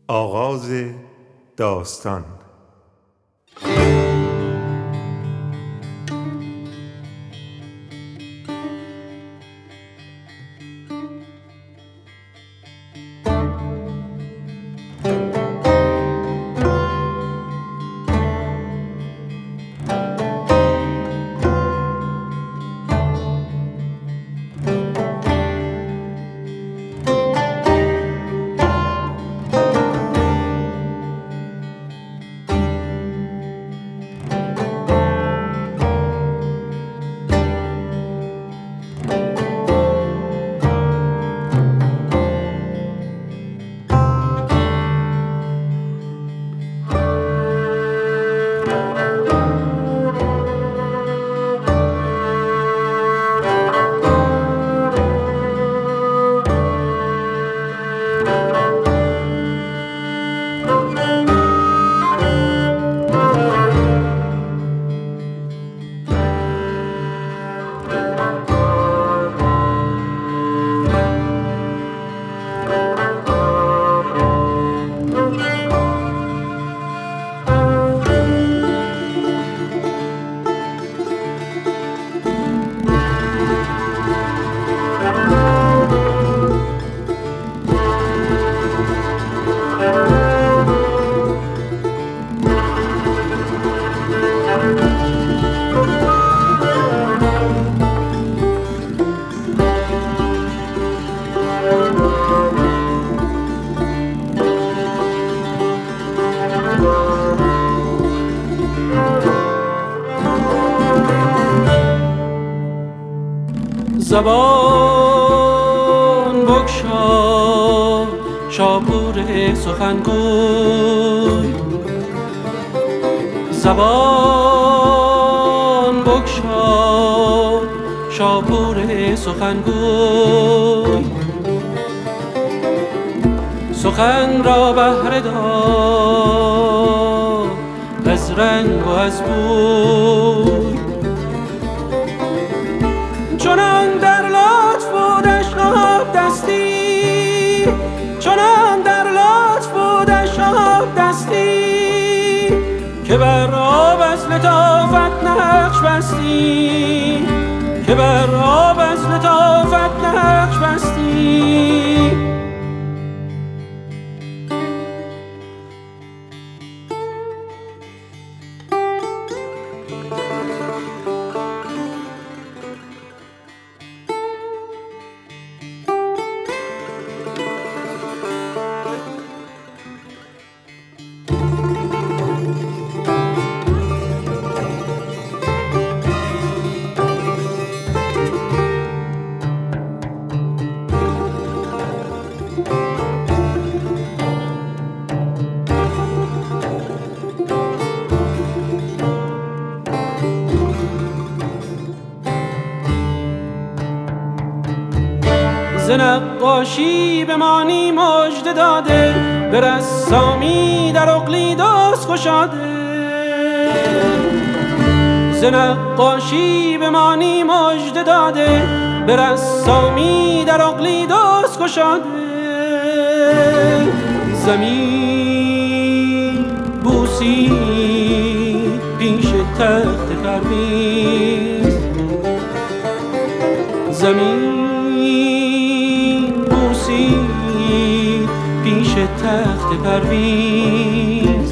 آغاز داستان. زبان بگشا شاپور سخنگوی، زبان بگشا شاپور سخنگوی، سخن را بهره دار از رنگ و از بوی، چنان در لطف و دشناب دستی، چنان در لطف و دشناب دستی که بر آب از لطافت نقش بستی، که بر آب از لطافت نقش بستی. ز نقاشی به مانی مژده داده، به رسامی در اقلیدس گشاده. ز نقاشی به مانی مژده داده، به رسامی در اقلیدس گشاده. زمین بوسی پیش تخت پرویز، زمین پیش تخت پرویز،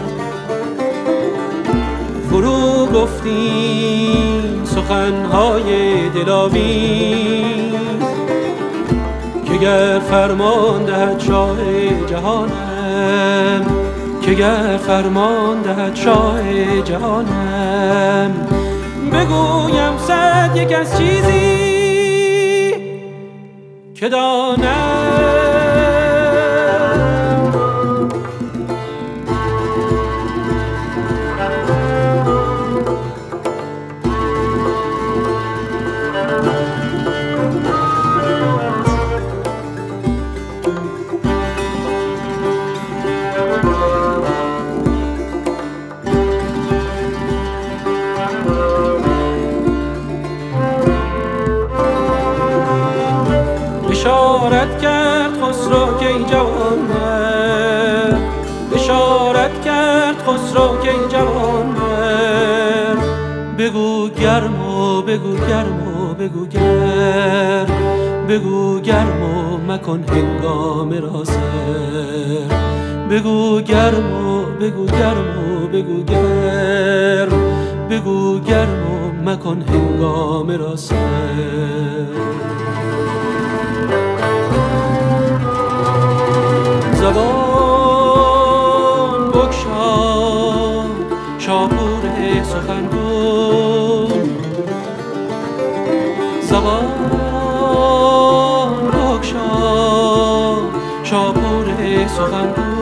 فرو گفتیم سخنهای دلاویز که گر فرمان دهد شاه جهانم، که گر فرمان دهد شاه جهانم، بگویم صد یک از چیزی که دانم. اشارت کرد خسرو که جوان بر. بگو گرم و بگو گرم و بگو گرم، بگو گرم و مکن هنگام را سر. بگو گرم و بگو گرم و بگو گرم، بگو گرم و مکن هنگام را سر. زبان بگشا شاپور سخنگو، زبان بگشا شاپور سخنگو.